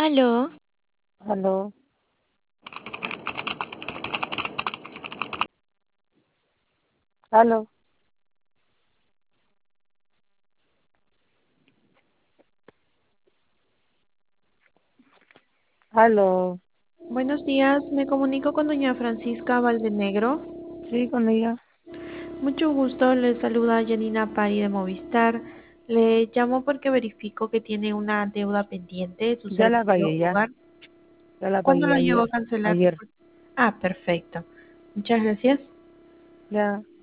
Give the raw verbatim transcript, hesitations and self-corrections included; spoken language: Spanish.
Aló, Aló, aló, aló. Buenos días, me comunico con doña Francisca Valdenegro. Sí, con ella. Mucho gusto, le saluda Janina Pari de Movistar. Le llamo porque verifico que tiene una deuda pendiente de su Ya la servicio pagué, ya. hogar. Ya la ¿Cuándo pagué lo llegó ayer. a cancelar? Ayer, Ah, perfecto. Muchas gracias. ya.